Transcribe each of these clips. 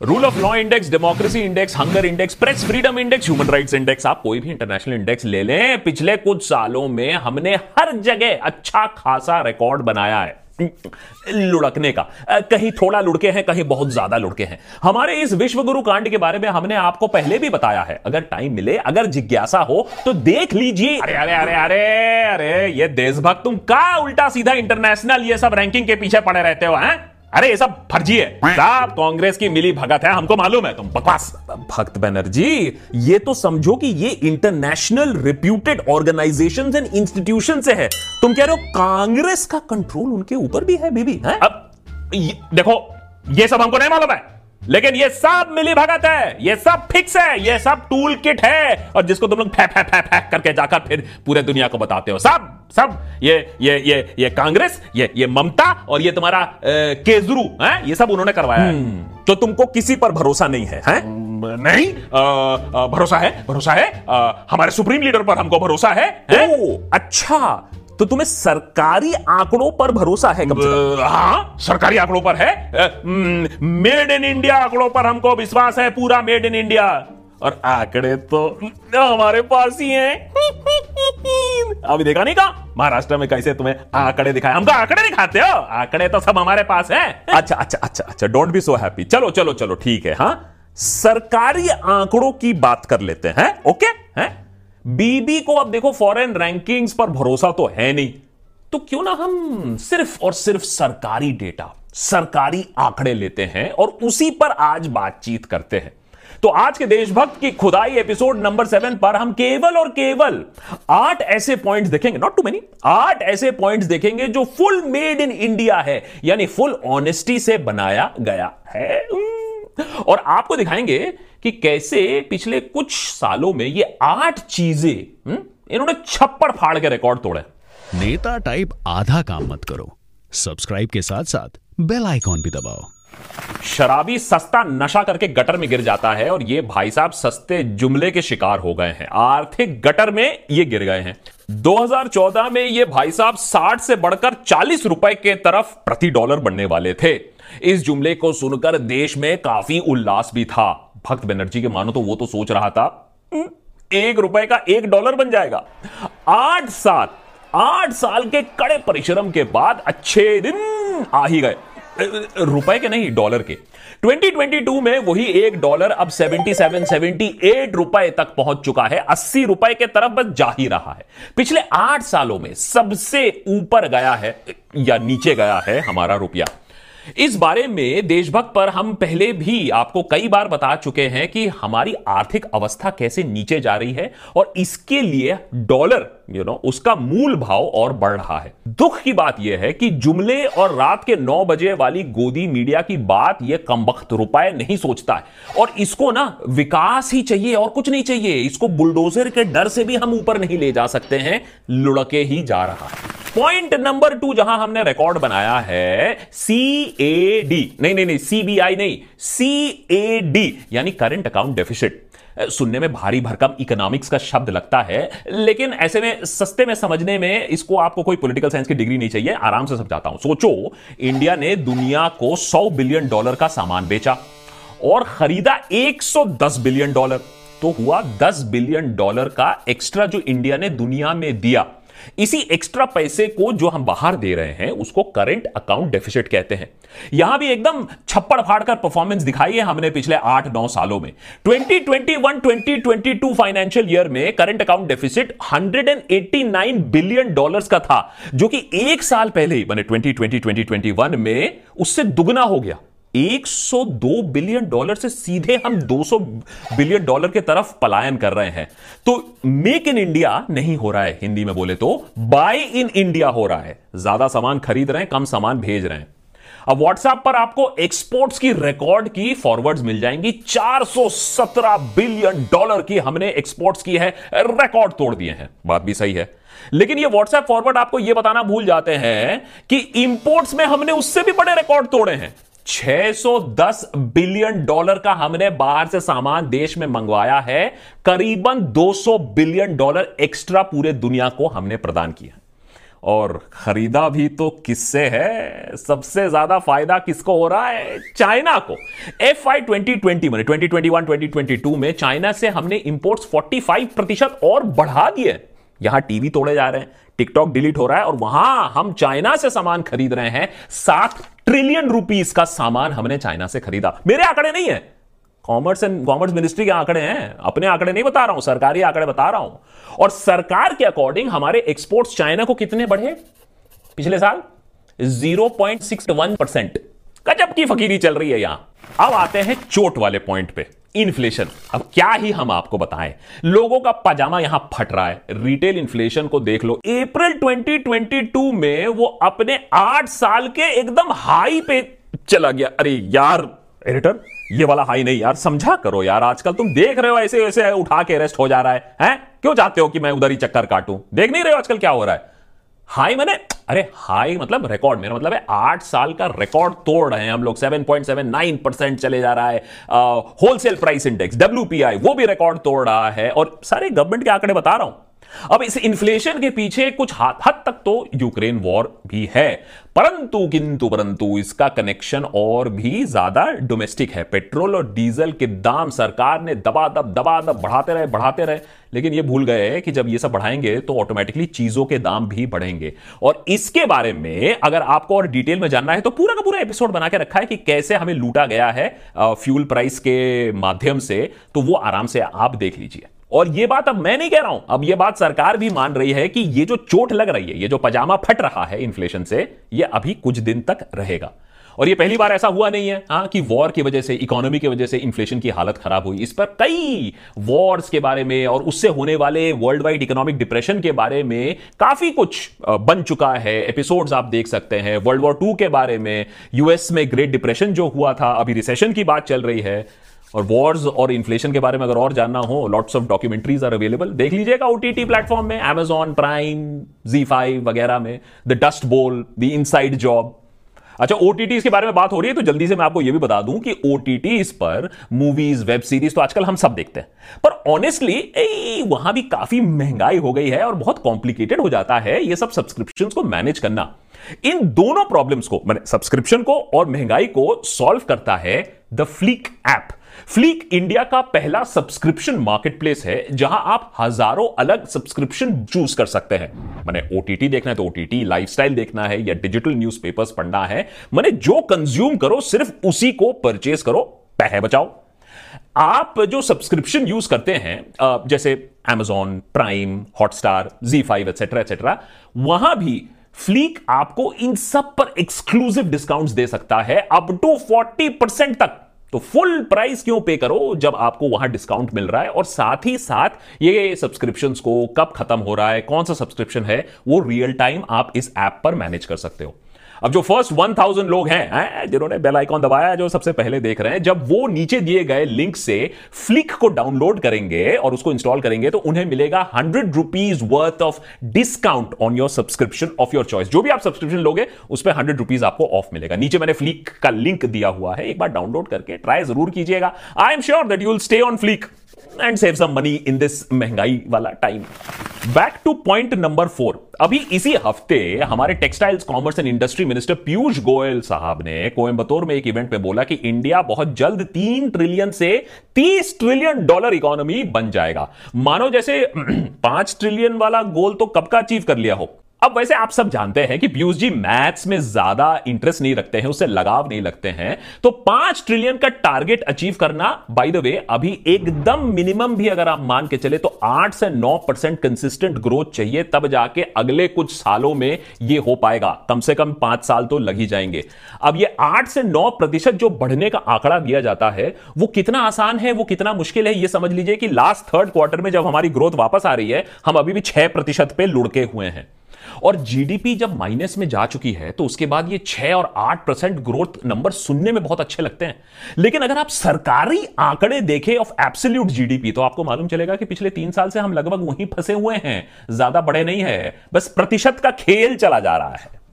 Rule of law index, democracy index, hunger index, press freedom index, human rights index, आप कोई भी international index ले लें, पिछले कुछ सालों में हमने हर जगह अच्छा खासा रिकॉर्ड बनाया है लुढ़कने का। कहीं थोड़ा लुढ़के हैं, कहीं बहुत ज्यादा लुढ़के हैं। हमारे इस विश्व गुरु कांड के बारे में हमने आपको पहले भी बताया है। अगर टाइम मिले, अगर जिज्ञासा हो तो देख लीजिए। अरे अरे अरे अरे अरे ये देशभक्त, तुम का उल्टा सीधा इंटरनेशनल ये सब रैंकिंग के पीछे पड़े रहते हो हैं? अरे ये सब फर्जी है साहब, कांग्रेस की मिली भगत है, हमको मालूम है, तुम बकवास। भक्त बनर्जी, ये तो समझो कि ये international reputed organisations and institution से है। तुम कह रहे हो कांग्रेस का कंट्रोल उनके ऊपर भी है बीबी है? अब देखो, ये सब हमको नहीं मालूम है, लेकिन ये सब मिली भगत है, ये सब फिक्स है, ये सब टूल किट है, और जिसको तुम लोग फैक करके जाकर फिर पूरे दुनिया को बताते हो। सब ये कांग्रेस, ये ममता और ये तुम्हारा केजरू है, ये सब उन्होंने करवाया है। तो तुमको किसी पर भरोसा नहीं है? नहीं, भरोसा है हमारे सुप्रीम लीडर पर हमको भरोसा है। ओ अच्छा, तो तुम्हें सरकारी आंकड़ों पर भरोसा है? हाँ, सरकारी आंकड़ों पर है। मेड इन इंडिया आंकड़ों पर हमको विश्वास है, पूरा मेड इन इंडिया। और आंकड़े तो हमारे पास ही हैं। अभी देखा नहीं कहा महाराष्ट्र में कैसे तुम्हें आंकड़े दिखाए? हमको आंकड़े दिखाते हो? आंकड़े तो सब हमारे पास हैं। अच्छा, डोंट बी सो हैप्पी। चलो ठीक है। हाँ, सरकारी आंकड़ों की बात कर लेते हैं। ओके हैं? बीबी को अब देखो, फॉरेन रैंकिंग्स पर भरोसा तो है नहीं, तो क्यों ना हम सिर्फ और सिर्फ सरकारी डेटा, सरकारी आंकड़े लेते हैं और उसी पर आज बातचीत करते हैं। तो आज के देशभक्त की खुदाई एपिसोड नंबर 7 पर हम केवल और केवल 8 ऐसे पॉइंट्स देखेंगे, नॉट टू मेनी, 8 ऐसे पॉइंट्स देखेंगे जो फुल मेड इन इंडिया है, यानी फुल ऑनेस्टी से बनाया गया है। और आपको दिखाएंगे कि कैसे पिछले कुछ सालों में ये 8 चीजें इन्होंने छप्पड़ फाड़ के रिकॉर्ड तोड़े। नेता टाइप आधा काम मत करो, सब्सक्राइब के साथ साथ बेल आइकॉन भी दबाओ। शराबी सस्ता नशा करके गटर में गिर जाता है और ये भाई साहब सस्ते जुमले के शिकार हो गए हैं, आर्थिक गटर में ये गिर गए हैं। 2014 में ये भाई साहब 60 से बढ़कर 40 रुपए के तरफ प्रति डॉलर बनने वाले थे। इस जुमले को सुनकर देश में काफी उल्लास भी था। भक्त बनर्जी के मानो तो वो तो सोच रहा था 1 रुपए का $1 बन जाएगा। 8 साल के कड़े परिश्रम के बाद अच्छे दिन आ ही गए, रुपए के नहीं, डॉलर के। 2022 में वही $1 अब 78 रुपए तक पहुंच चुका है, 80 रुपए के तरफ बस जा ही रहा है। पिछले 8 सालों में सबसे ऊपर गया है या नीचे गया है हमारा रुपया। इस बारे में देशभक्त पर हम पहले भी आपको कई बार बता चुके हैं कि हमारी आर्थिक अवस्था कैसे नीचे जा रही है और इसके लिए डॉलर उसका मूल भाव और बढ़ रहा है। दुख की बात यह है कि जुमले और रात के 9 बजे वाली गोदी मीडिया की बात यह कमबख्त रुपए नहीं सोचता है और इसको ना विकास ही चाहिए और कुछ नहीं चाहिए। इसको बुलडोजर के डर से भी हम ऊपर नहीं ले जा सकते हैं, लुढ़के ही जा रहा है। पॉइंट नंबर 2 जहां हमने रिकॉर्ड बनाया है, CAD नहीं, CBI नहीं, CAD यानी करंट अकाउंट डेफिसिट। सुनने में भारी भरकम इकोनॉमिक्स का शब्द लगता है, लेकिन ऐसे में सस्ते में समझने में इसको आपको कोई पॉलिटिकल साइंस की डिग्री नहीं चाहिए, आराम से समझाता हूं। सोचो, इंडिया ने दुनिया को $100 बिलियन का सामान बेचा और खरीदा $110 बिलियन, तो हुआ $10 बिलियन का एक्स्ट्रा जो इंडिया ने दुनिया में दिया। इसी एक्स्ट्रा पैसे को जो हम बाहर दे रहे हैं उसको करंट अकाउंट डेफिसिट कहते हैं। यहां भी एकदम छप्पड़ फाड़ कर परफॉर्मेंस दिखाई है हमने पिछले 8-9 सालों में। 2021-2022 फाइनेंशियल ईयर में करंट अकाउंट डेफिसिट $189 बिलियन का था, जो कि एक साल पहले ही बने 2020-2021 में उससे दुगना हो गया। $102 बिलियन से सीधे हम $200 बिलियन के तरफ पलायन कर रहे हैं। तो मेक इन इंडिया नहीं हो रहा है, हिंदी में बोले तो बाय इन इंडिया हो रहा है। ज्यादा सामान खरीद रहे हैं, कम सामान भेज रहे हैं। अब व्हाट्सएप पर आपको एक्सपोर्ट्स की रिकॉर्ड की फॉरवर्ड्स मिल जाएंगी। $417 बिलियन की हमने एक्सपोर्ट्स की है, रिकॉर्ड तोड़ दिए हैं। बात भी सही है, लेकिन ये व्हाट्सएप फॉरवर्ड आपको यह बताना भूल जाते हैं कि इंपोर्ट्स में हमने उससे भी बड़े रिकॉर्ड तोड़े हैं। $610 बिलियन का हमने बाहर से सामान देश में मंगवाया है, करीबन $200 बिलियन एक्स्ट्रा पूरे दुनिया को हमने प्रदान किया। और खरीदा भी तो किससे है? सबसे ज्यादा फायदा किसको हो रहा है? चाइना को। FY 2020 में 2021 2022 में चाइना से हमने इंपोर्ट्स 45% और बढ़ा दिए। यहां टीवी तोड़े जा रहे हैं, टिकटॉक डिलीट हो रहा है, और वहां हम चाइना से सामान खरीद रहे हैं। 7 ट्रिलियन रुपीस का सामान हमने चाइना से खरीदा। मेरे आंकड़े नहीं है, कॉमर्स मिनिस्ट्री के आंकड़े हैं, अपने आंकड़े नहीं बता रहा हूं, सरकारी आंकड़े बता रहा हूं। और सरकार के अकॉर्डिंग हमारे एक्सपोर्ट्स चाइना को कितने बढ़े पिछले साल? 0.61%। गजब की फकीरी चल रही है यहां। अब आते हैं चोट वाले पॉइंट पे, इन्फ्लेशन। अब क्या ही हम आपको बताएं, लोगों का पजामा यहां फट रहा है। रिटेल इन्फ्लेशन को देख लो, अप्रैल 2022 में वो अपने 8 साल के एकदम हाई पे चला गया। अरे यार एडिटर, ये वाला हाई नहीं यार, समझा करो यार। आजकल तुम देख रहे हो ऐसे ऐसे उठा के अरेस्ट हो जा रहा है, हैं? क्यों चाहते हो कि मैं उधर ही चक्कर काटूं? देख नहीं रहे हो आजकल क्या हो रहा है? हाई मैंने, अरे हाई मतलब रिकॉर्ड, मेरा मतलब है 8 साल का रिकॉर्ड तोड़ रहे हैं हम लोग। 7.79% चले जा रहा है। होलसेल प्राइस इंडेक्स WPI वो भी रिकॉर्ड तोड़ रहा है, और सारे गवर्नमेंट के आंकड़े बता रहा हूं। अब इस इन्फ्लेशन के पीछे कुछ हद तक तो यूक्रेन वॉर भी है, परंतु इसका कनेक्शन और भी ज्यादा डोमेस्टिक है। पेट्रोल और डीजल के दाम सरकार ने दबादब बढ़ाते रहे, लेकिन ये भूल गए कि जब ये सब बढ़ाएंगे तो ऑटोमेटिकली चीजों के दाम भी बढ़ेंगे। और इसके बारे में अगर आपको और डिटेल में जानना है तो पूरा का पूरा एपिसोड बना के रखा है कि कैसे हमें लूटा गया है फ्यूल प्राइस के माध्यम से, तो वो आराम से आप देख लीजिए। और ये बात अब मैं नहीं कह रहा हूं, अब ये बात सरकार भी मान रही है कि ये जो चोट लग रही है, ये जो पजामा फट रहा है इन्फ्लेशन से, ये अभी कुछ दिन तक रहेगा। और ये पहली बार ऐसा हुआ नहीं है कि वॉर की वजह से, इकोनॉमी की वजह से इन्फ्लेशन की हालत खराब हुई। इस पर कई वॉर्स के बारे में और उससे होने वाले वर्ल्ड वाइड इकोनॉमिक डिप्रेशन के बारे में काफी कुछ बन चुका है। एपिसोड्स आप देख सकते हैं वर्ल्ड वॉर 2 के बारे में, यूएस में ग्रेट डिप्रेशन जो हुआ था, अभी रिसेशन की बात चल रही है। और वॉर्स और इन्फ्लेशन के बारे में अगर और जानना हो, lots of documentaries are available, देख लीजिएगा OTT प्लेटफॉर्म में, Amazon प्राइम, Z5 वगैरह में। The dust bowl, the inside job. अच्छा, OTT के बारे में बात हो रही है तो जल्दी से मैं आपको यह भी बता दूं कि OTT पर मूवीज, वेब सीरीज तो आजकल हम सब देखते हैं, पर ऑनेस्टली वहां भी काफी महंगाई हो गई है और बहुत कॉम्प्लिकेटेड हो जाता है ये सब सब्सक्रिप्शन को मैनेज करना। इन दोनों प्रॉब्लम्स को, मैंने सब्सक्रिप्शन को और महंगाई को सॉल्व करता है the Fleek app. Fleek India का पहला सब्सक्रिप्शन मार्केटप्लेस है जहां आप हजारों अलग सब्सक्रिप्शन चूज कर सकते हैं। मैंने OTT देखना है तो OTT, लाइफस्टाइल देखना है या डिजिटल न्यूज़पेपर्स पढ़ना है, मैंने जो कंज्यूम करो सिर्फ उसी को परचेज करो, पैसे बचाओ। आप जो सब्सक्रिप्शन यूज करते हैं जैसे Amazon prime, Hotstar, Z5 etcetera, वहां भी फ्लीक आपको इन सब पर एक्सक्लूसिव डिस्काउंट्स दे सकता है, अप टू 40% तक। तो फुल प्राइस क्यों पे करो जब आपको वहां डिस्काउंट मिल रहा है। और साथ ही साथ ये सब्सक्रिप्शंस को कब खत्म हो रहा है, कौन सा सब्सक्रिप्शन है, वो रियल टाइम आप इस ऐप पर मैनेज कर सकते हो। अब जो फर्स्ट 1000 लोग हैं जिन्होंने बेल आइकॉन दबाया, जो सबसे पहले देख रहे हैं, जब वो नीचे दिए गए लिंक से फ्लिक को डाउनलोड करेंगे और उसको इंस्टॉल करेंगे तो उन्हें मिलेगा 100 rupees worth of discount on your subscription of your choice. जो भी आप सब्सक्रिप्शन लोगे उस पर 100 रुपीज आपको ऑफ मिलेगा। नीचे मैंने फ्लिक का लिंक दिया हुआ है, एक बार डाउनलोड करके ट्राई जरूर कीजिएगा। I am sure that you will stay on Flick and save some money in this महंगाई वाला time. Back to point number 4। अभी इसी हफ्ते हमारे textiles, commerce and industry minister Piyush Goyal साहब ने कोयंबतूर में एक इवेंट में बोला कि इंडिया बहुत जल्द 3 ट्रिलियन से 30 ट्रिलियन डॉलर इकोनॉमी बन जाएगा। मानो जैसे 5 ट्रिलियन वाला गोल तो कब का अचीव कर लिया हो। अब वैसे आप सब जानते हैं कि पीयूष जी मैथ्स में ज्यादा इंटरेस्ट नहीं रखते हैं, उससे लगाव नहीं लगते हैं, तो 5 ट्रिलियन का टारगेट अचीव करना, बाय द वे, अभी एकदम मिनिमम भी अगर आप मान के चले तो 8 से 9% कंसिस्टेंट ग्रोथ चाहिए, तब जाके अगले कुछ सालों में ये हो पाएगा। कम से कम 5 साल तो लग ही जाएंगे। अब ये 8 से 9% जो बढ़ने का आंकड़ा दिया जाता है, वो कितना आसान है, वो कितना मुश्किल है, ये समझ लीजिए कि लास्ट 3rd क्वार्टर में जब हमारी ग्रोथ वापस आ रही है, हम अभी भी 6% पे लुढ़के हुए हैं। और जीडीपी जब माइनस में जा चुकी है तो उसके बाद ये 6 और 8% ग्रोथ नंबर सुनने में बहुत अच्छे लगते हैं, लेकिन अगर आप सरकारी आंकड़े देखें ऑफ एब्सोल्यूट जीडीपी तो आपको मालूम चलेगा कि पिछले 3 साल से हम लगभग वहीं फंसे हुए हैं, ज्यादा बड़े नहीं है, बस प्रतिशत का खेल चला जा रहा है।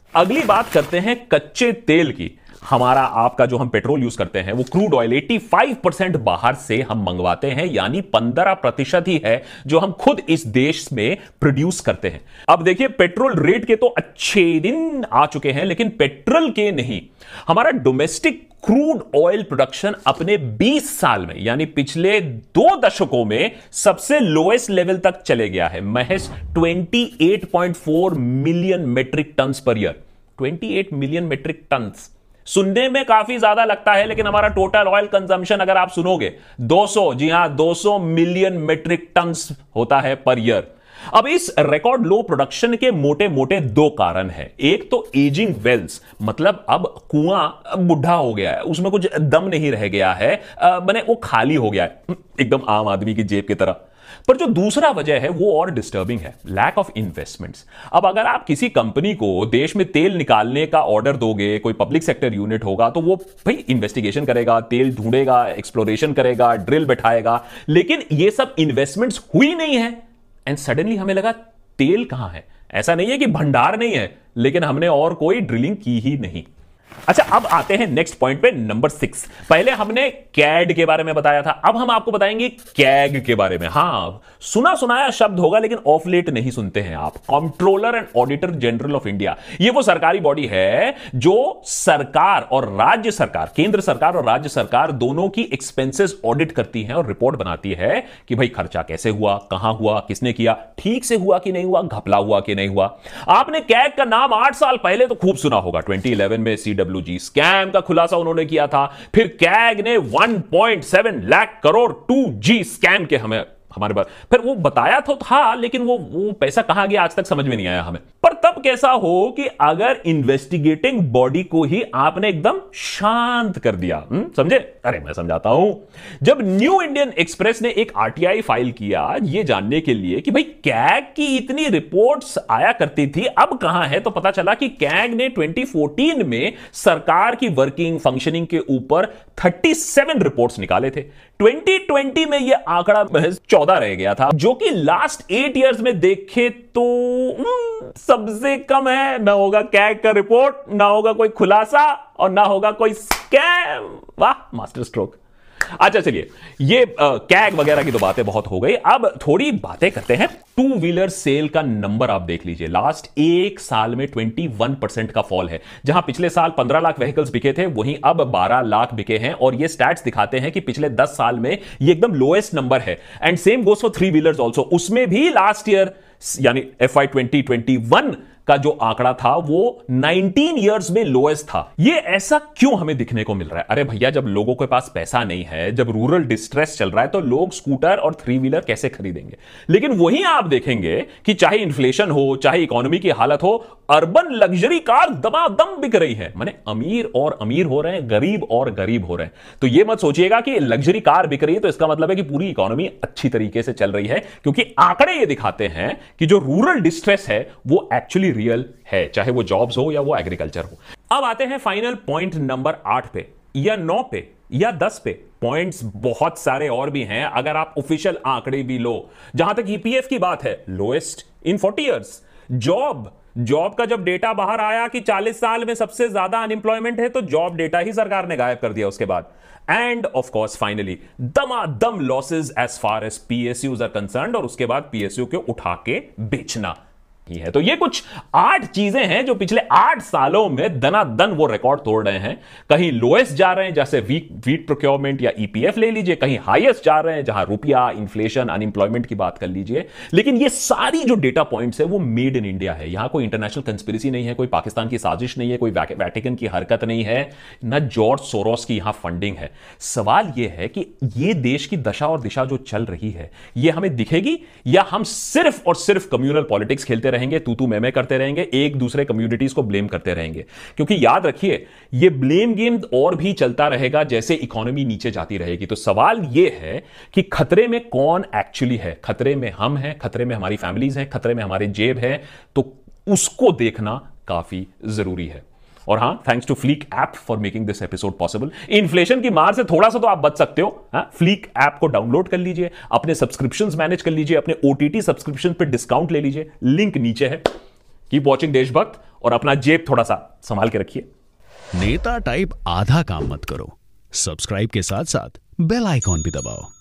अगली बात करते हैं कच्चे तेल की। हमारा आपका जो हम पेट्रोल यूज करते हैं वो क्रूड ऑयल 85% बाहर से हम मंगवाते हैं, यानी 15% ही है जो हम खुद इस देश में प्रोड्यूस करते हैं। अब देखिए, पेट्रोल रेट के तो अच्छे दिन आ चुके हैं, लेकिन पेट्रोल के नहीं। हमारा डोमेस्टिक क्रूड ऑयल प्रोडक्शन अपने 20 साल में, यानी पिछले 2 दशकों में सबसे लोएस्ट लेवल तक चले गया है। महज 28.4 million metric ton per year. 28 million metric ton सुनने में काफी ज्यादा लगता है, लेकिन हमारा टोटल ऑयल कंजम्पशन अगर आप सुनोगे 200, जी हां 200 मिलियन मेट्रिक टन होता है पर ईयर। अब इस रिकॉर्ड लो प्रोडक्शन के मोटे मोटे 2 कारण हैं। एक तो एजिंग वेल्स, मतलब अब कुआं बुढ़ा हो गया है, उसमें कुछ दम नहीं रह गया है, बने वो खाली हो गया है, एकदम आम आदमी की जेब की तरह। पर जो दूसरा वजह है वो और डिस्टर्बिंग है, लैक ऑफ इन्वेस्टमेंट्स। अब अगर आप किसी कंपनी को देश में तेल निकालने का ऑर्डर दोगे, कोई पब्लिक सेक्टर यूनिट होगा, तो वो भाई इन्वेस्टिगेशन करेगा, तेल ढूंढेगा, एक्सप्लोरेशन करेगा, ड्रिल बैठाएगा, लेकिन ये सब इन्वेस्टमेंट्स हुई नहीं है। एंड सडनली हमें लगा तेल कहां है। ऐसा नहीं है कि भंडार नहीं है, लेकिन हमने और कोई ड्रिलिंग की ही नहीं। अच्छा, अब आते हैं नेक्स्ट पॉइंट पे, नंबर 6। पहले हमने कैड के बारे में बताया था, अब हम आपको बताएंगे कैग के बारे में। हां, सुना सुनाया शब्द होगा, लेकिन ऑफ लेट नहीं सुनते हैं आप। Controller and auditor general of India, ये वो सरकारी बॉडी है जो सरकार और राज्य सरकार, केंद्र सरकार और राज्य सरकार दोनों की एक्सपेंसेस ऑडिट करती है और रिपोर्ट बनाती है कि भाई खर्चा कैसे हुआ, कहां हुआ, किसने किया, ठीक से हुआ कि नहीं हुआ, घपला हुआ कि नहीं हुआ। आपने कैग का नाम 8 साल पहले तो खूब सुना होगा। 2011 में CWG स्कैम का खुलासा उन्होंने किया था। फिर कैग ने 1.7 लाख करोड़ 2G स्कैम के हमारे पास फिर वो बताया तो था, लेकिन वो पैसा कहां गया आज तक समझ में नहीं आया हमें। पर तब कैसा हो कि अगर इन्वेस्टिगेटिंग बॉडी को ही आपने एकदम शांत कर दिया, समझे? अरे मैं समझाता हूं। जब न्यू इंडियन एक्सप्रेस ने एक RTI फाइल किया ये जानने के लिए कि भाई कैग की इतनी रिपोर्ट्स आया करती थी, अब कहां है, तो पता चला कि कैग ने 2014 में सरकार की वर्किंग फंक्शनिंग के ऊपर 37 रिपोर्ट्स निकाले थे। 2020 में यह आंकड़ा महज 14 रह गया था, जो कि लास्ट 8 इयर्स में देखे तो सबसे कम है। ना होगा कैग का रिपोर्ट, ना होगा कोई खुलासा, और ना होगा कोई स्कैम। वाह, मास्टर स्ट्रोक। अच्छा चलिए, ये कैग वगैरह की तो बातें बहुत हो गई, अब थोड़ी बातें करते हैं 2 व्हीलर सेल का नंबर। आप देख लीजिए, लास्ट 1 साल में 21% का फॉल है। जहां पिछले साल 15 लाख व्हीकल्स बिके थे, वहीं अब 12 लाख बिके हैं। और ये स्टैट्स दिखाते हैं कि पिछले 10 साल में ये एकदम लोएस्ट नंबर है। And same goes for 3 wheelers also. उसमें भी लास्ट ईयर यानी FY 2021 का जो आंकड़ा था वो 19 इयर्स में लोएस्ट था। ये ऐसा क्यों हमें दिखने को मिल रहा है? अरे भैया, जब लोगों के पास पैसा नहीं है, जब रूरल डिस्ट्रेस चल रहा है, तो लोग स्कूटर और 3 व्हीलर कैसे खरीदेंगे? लेकिन वहीं आप देखेंगे कि चाहे इन्फ्लेशन हो, चाहे इकोनॉमी की हालत हो, अर्बन लग्जरी कार दमादम बिक रही है। माने अमीर और अमीर हो रहे हैं, गरीब और गरीब हो रहे हैं। तो ये मत सोचिएगा कि लग्जरी कार बिक रही है तो इसका मतलब है कि पूरी इकोनॉमी अच्छी तरीके से चल रही है, क्योंकि आंकड़े ये दिखाते हैं कि जो रूरल डिस्ट्रेस है वो एक्चुअली रियल है, चाहे वो जॉब्स हो या वो एग्रीकल्चर हो। अब आते हैं फाइनल पॉइंट नंबर 8 पे या 9 पे या 10 पे। पॉइंट्स बहुत सारे और भी हैं अगर आप ऑफिशियल आंकड़े भी लो। जहां तक EPF की बात है, लोएस्ट इन 40 इयर्स। जॉब का जब डेटा बाहर आया कि 40 साल में सबसे ज्यादा अनएम्प्लॉयमेंट है, तो जॉब डेटा ही सरकार ने गायब कर दिया उसके बाद। एंड ऑफ कोर्स फाइनली दमादम losses as far as PSUs are concerned, और उसके बाद PSU को उठा के बेचना ही है। तो ये कुछ 8 चीजें हैं जो पिछले 8 सालों में दनादन वो रिकॉर्ड तोड़ रहे हैं। कहीं लोएस्ट जा रहे हैं, जैसे वीट प्रोक्योरमेंट या EPF ले लीजिए, कहीं हाईएस्ट जा रहे हैं जहां रुपया, इन्फ्लेशन, अनएम्प्लॉयमेंट की बात कर लीजिए। लेकिन ये सारी जो डेटा पॉइंट्स है वो मेड इन इंडिया है। यहां कोई इंटरनेशनल कंस्पिरेसी नहीं है, कोई पाकिस्तान की साजिश नहीं है, कोई वैटिकन की हरकत नहीं है, न जॉर्ज सोरोस की यहां फंडिंग है। सवाल यह है कि ये देश की दशा और दिशा जो चल रही है, ये हमें दिखेगी या हम सिर्फ और सिर्फ कम्युनल पॉलिटिक्स खेलते रहेंगे, तू मैं करते रहेंगे, एक दूसरे कम्युनिटीज को ब्लेम करते रहेंगे? क्योंकि याद रखिए, ये ब्लेम गेम और भी चलता रहेगा जैसे इकोनॉमी नीचे जाती रहेगी। तो सवाल यह है कि खतरे में कौन एक्चुअली है? खतरे में हम हैं, खतरे में हमारी फैमिलीज हैं, खतरे में हमारे जेब है। तो उसको देखना काफी जरूरी है। और हां, thanks to Fleek app for making this episode possible. Inflation की मार से थोड़ा सा तो आप बच सकते हो। फ्लीक ऐप को डाउनलोड कर लीजिए, अपने सब्सक्रिप्शंस मैनेज कर लीजिए, अपने OTT सब्सक्रिप्शन पे डिस्काउंट ले लीजिए, लिंक नीचे है। कीप वॉचिंग देशभक्त और अपना जेब थोड़ा सा संभाल के रखिए। नेता टाइप आधा काम मत करो, सब्सक्राइब के साथ साथ बेल आइकॉन भी दबाओ।